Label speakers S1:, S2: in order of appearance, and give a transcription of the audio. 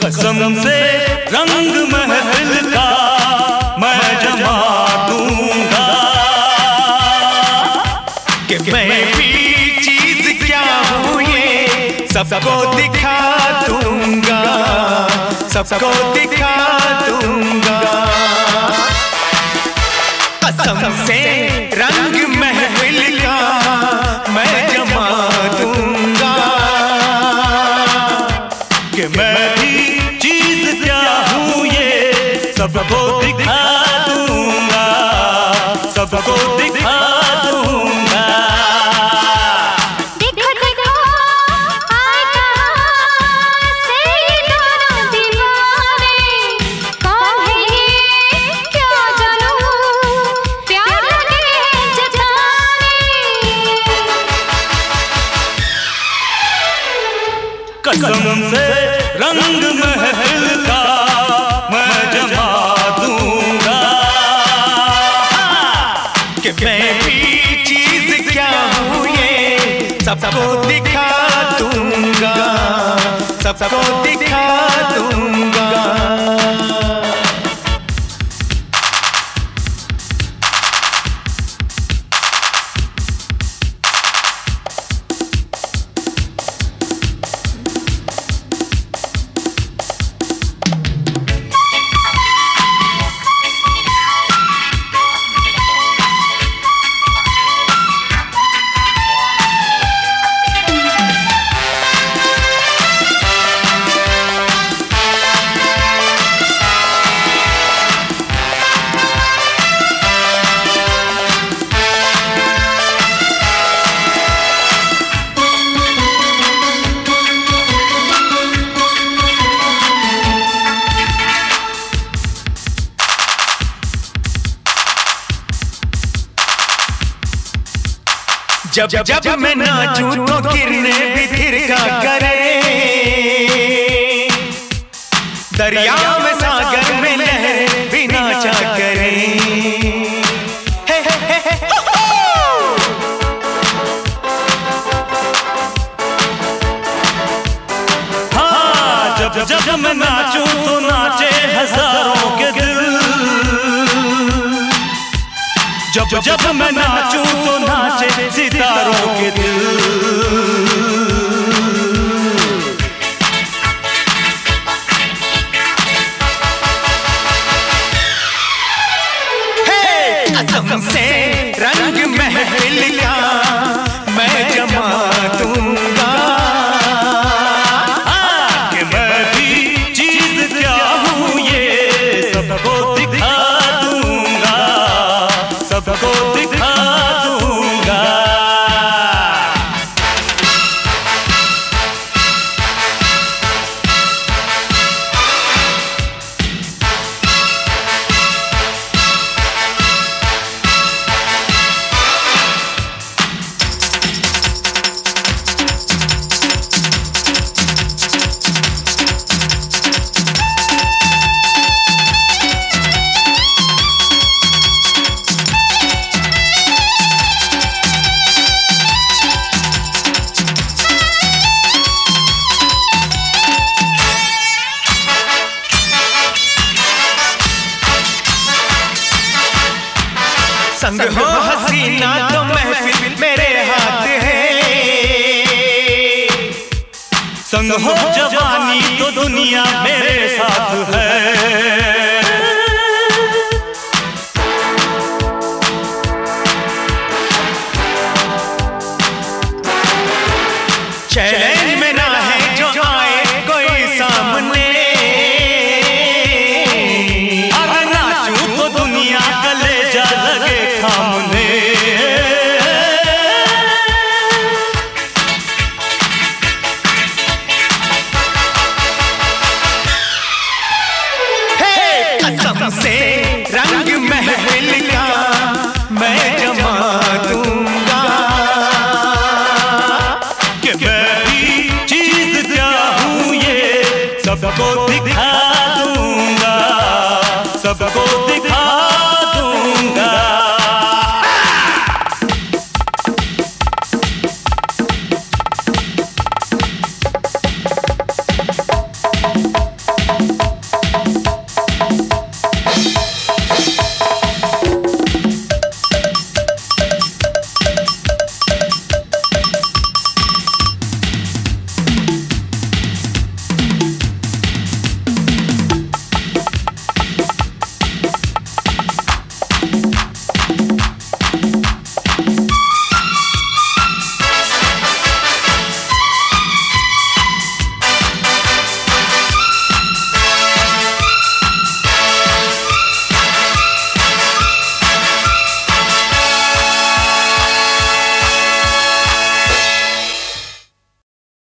S1: कसम से रंग महफिल का मैं जमा दूंगा कि मैं भी चीज क्या हूँ ये सबको दिखा दूंगा, सबको दिखा दूंगा। कसम से रंग महफिल का मैं जमा दूंगा कि मैं भी चीज क्या हूँ ये सबको दिखा दूंगा, सबको दिखा दूंगा। कसम से रंग महफिल का मैं जमा दूंगा कि मैं भी चीज क्या हूँ ये सबको दिखा दूंगा, सबको दिखा दूंगा। जब जब मैं नाचूं तो गिरने भी थिरका करे, दरिया में सागर में लहरें भी नाचा करे। हाँ, जब जब मैं नाचूं तो नाचे हजारों के दिल, जब जब मैं नाचूं तो नाचे सितारों के दिल। कसम से रंग महफिल का मैं जमा दूंगा कि मैं भी चीज क्या हूँ ये सबको दिखा दूंगा, सबको दिखा दूंगा। संग हो हसीना तो महफिल मेरे हाथ है, संग हो जवानी तो दुनिया मेरे साथ है। चैलेंज में ना है जो आए कोई सामने, अगर नाचूं तो दुनिया कलेजा लगे सामने। कसम से रंग महफिल का मैं जमा दूंगा कि मैं भी चीज क्या हूँ ये सबको दिखा